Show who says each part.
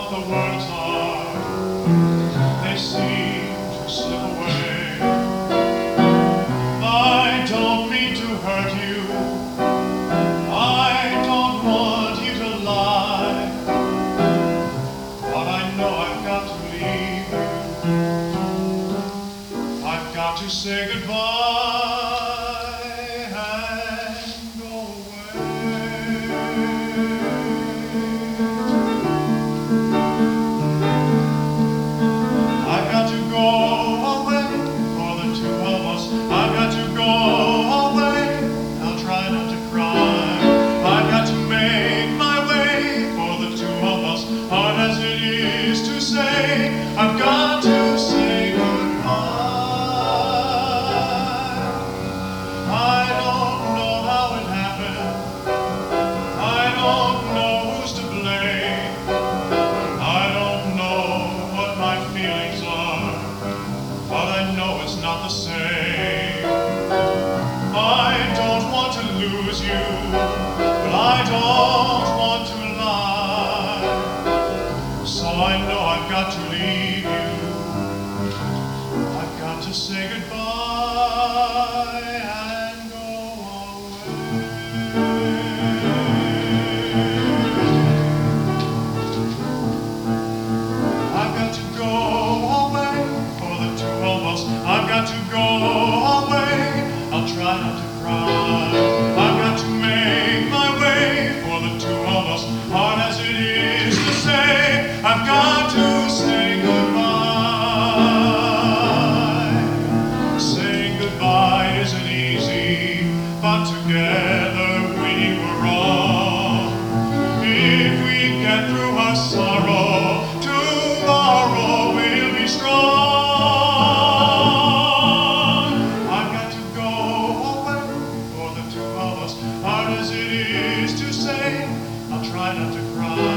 Speaker 1: what the words are, they seem to slip away. I don't mean to hurt you, I don't want you to lie, but I know I've got to leave you. I've got to say goodbye and go away. I've got to go away for the two of us. I've got to go away. I'll try not to cry. I've got to make my way for the two of us. Hard as it is to say, I've got to say goodbye. I don't know how it happened. I don't know who's to blame. I don't know what my feelings are, but I know it's not the same. I don't want to lose you, but I don't want to lie. So I know I've got to leave you. I've got to say goodbye and go away. I've got to go away for the two of us. I've got to go away. I'll try not to cry. I've got to make my way for the two of us. Hard as it is to say, I've got to say goodbye. Saying goodbye isn't easy, but together we were wrong. If we get through our sorrow, tomorrow we'll be strong. I've got to go away for the two of us. Hard as it is to say, I'll try not to cry.